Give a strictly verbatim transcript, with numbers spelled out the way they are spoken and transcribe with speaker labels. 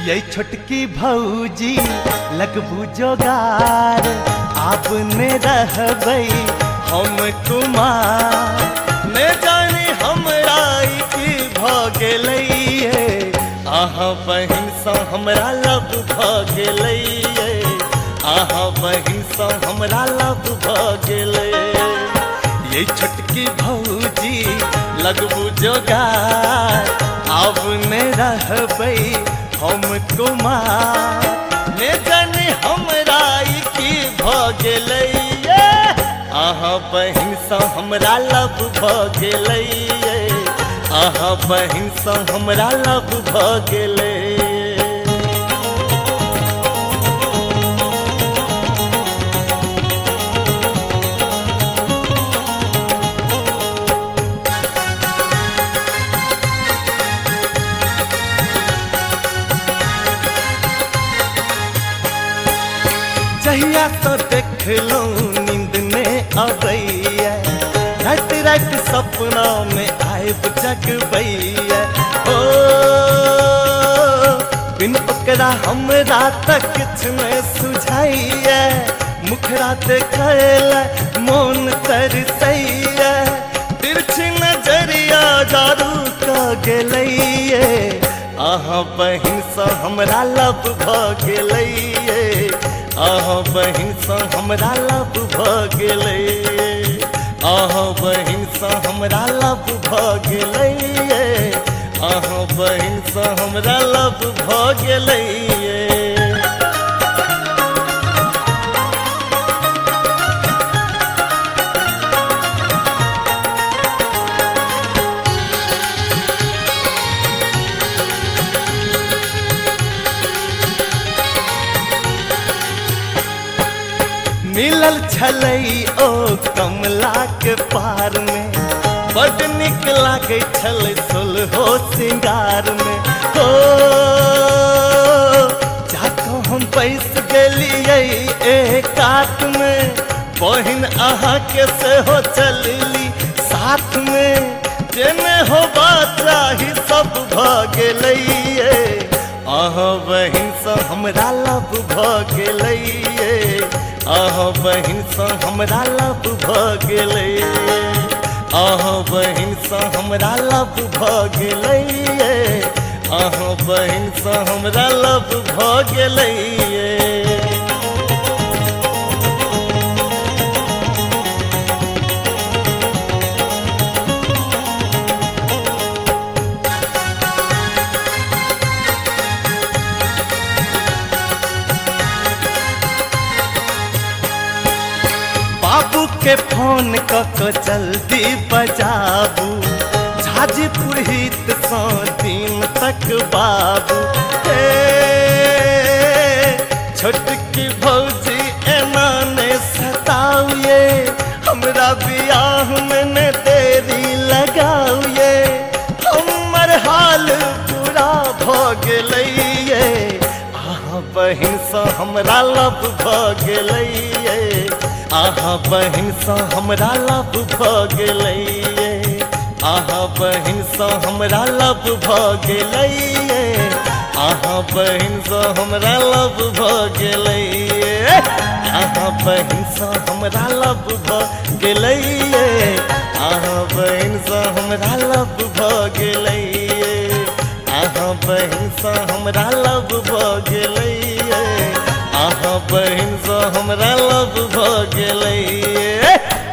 Speaker 1: ये छोटकी भौजी लगबू जोगार आपने रहबै हम कुमार ने जाने हमरा की भ गेलैये आहा बहिन सँ हमरा लब भ गेलैये आहा बहिन सँ हमरा लब भ गेलै ये छोटकी भौजी लगबू जोगार आपने रहबै हम कुमार ने जाने हमरा की भ गेलैये आहा बहिन सँ हमरा लब भ गेलैये आहा बहिन सँ हमरा लब भ गेलै जहिया तो देखलौं नींद में अबैया रात रात सपना में आयब जगबैया ओ बिन ओकरा हमरा तक किछ नहीं सुझाइया मुखरा देखैला मोन तरसैया तिरछी नजरिया जादू क गेलैये आहा बहिन सँ हमरा लब भ गेलैये आहा बहिन सँ हमरा लब भ गेलैये आहा बहिन सँ हमरा लब भ गेलैये आहा बहिन सँ हमरा लब भ गेलैये मिलल छलै ओ कमला के पार में बड़ नीक लागै छलै सोलहो सिंगार में हो जाके हम बैस गेलियै एक कात में बहिन अहाँ के सेहो चलली साथ में जेने होबा चाही सब भ गेलैये आहा बहिन सँ हमरा लब भ गेलैये आहा बहिन सँ हमरा लब भ गेलैये आहा बहिन सँ हमरा लब भ गेलैये आहा बहिन सँ हमरा लब भ गेलैये बाबू के फोन कऽ जल्दी बजाबू झाजीपुर हित सँ दिन तक बाबू हे छोटकी भौजी एना ने सताऊ ये हमरा बियाह में ने देरी लगाऊ ये हमर हाल पूरा भ गेलैये आहा बहिन सँ हमरा लब भ गेलैये आहा बहिन सँ हमरा लब भ गेलैये आहा बहिन सँ हमरा लब भ गेलैये आहा बहिन सँ हमरा लब भ गेलैये आहा बहिन सँ हमरा लब भ गेलैये आहा बहिन सँ हमरा लब भ गेलैये आहा बहिन सँ हमरा लब भ गेलैये आहा बहिन सँ हमरा लब भ गेलैये।